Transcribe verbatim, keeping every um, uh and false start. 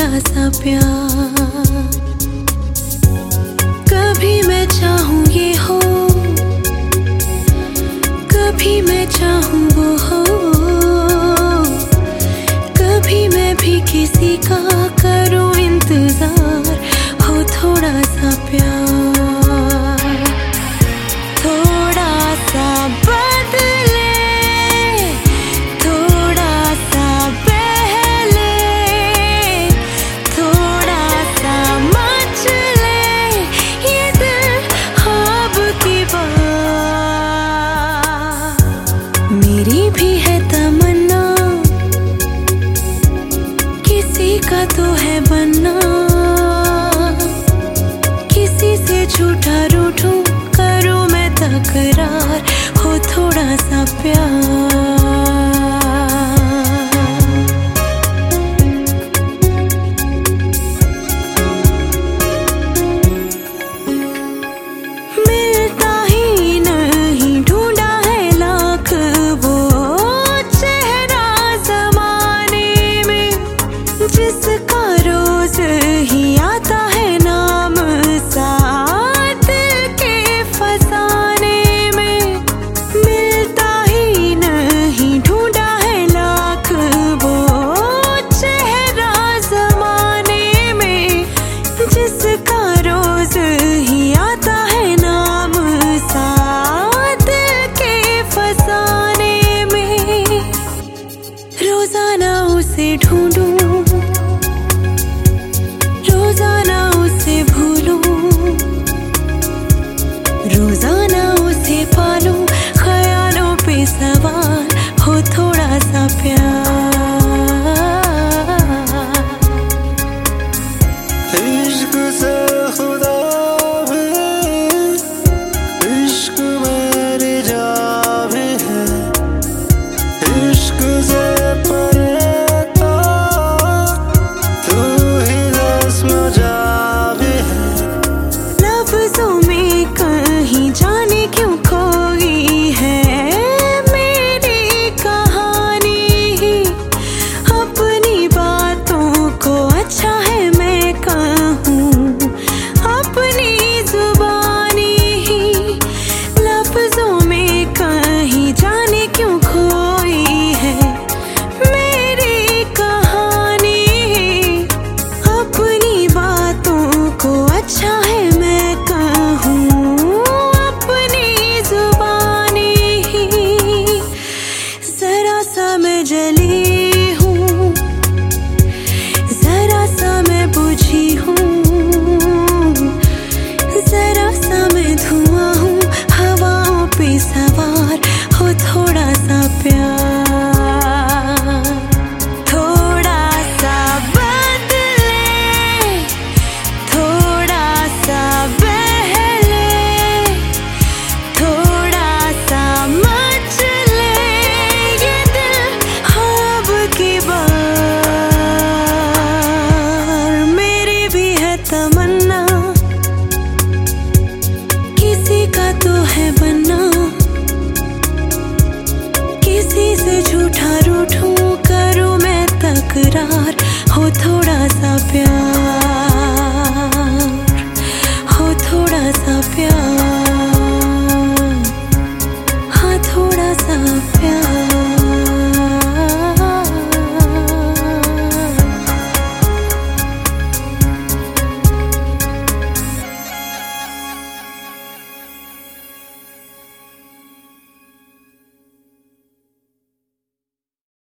सा प्यार। कभी मैं चाहूँ ये हो, कभी मैं चाहूँ वो हो, कभी मैं भी किसी का करूँ इंतजार, हो थोड़ा सा प्यार। थोड़ा सा बदले, थोड़ा सा बहले, थोड़ा सा मचले ये दिल ख्वाब की बात। मेरी भी है तमन्ना, किसी का तो है बनना, किसी से झूठा रूठूं करूं मैं तकरार, हो थोड़ा सा प्यार। मिलता ही नहीं, ढूंढा है लाख वो चेहरा जमाने में, जिसका रोज ही आता है नाम साथ के फसाने में। मिलता ही नहीं, ढूंढा है लाख वो चेहरा जमाने में, जिसका रोज ही आता है नाम साथ के फसाने में। रोजाना उसे ढूंढूं, रोजाना उसे भूलूं, रोजाना उसे पालूं, ख्यालों पे सवार, हो थोड़ा सा प्यार। इश्क से खुदा भी, इश्क मेरी जान भी है, इश्क से परे तो तू ही रस्म जा भी है। लफ्जों में कहीं जाने क्यों खोई है मेरी कहानी, अपनी बातों को अच्छा है मैं कहूँ अपनी जुबानी ही। लफ्जों में कहीं जाने क्यों खोई है मेरी कहानी, अपनी बातों को अच्छा है मैं कहूँ अपनी जुबानी ही। जरा सा मैं जली हूँ, जरा सा मैं बुझी हूँ, जरा सा मैं धुआं हूँ, हवाओं पे सवार, हो थोड़ा सा प्यार। थोड़ा सा बदले, थोड़ा सा बहले, थोड़ा सा मचले ये दिल ख्वाब की बार। मेरी भी है तमन्ना, किसी का तो है बनना, किसी से झूठा रूठूं करूं मैं तकरार, हो थोड़ा सा प्यार।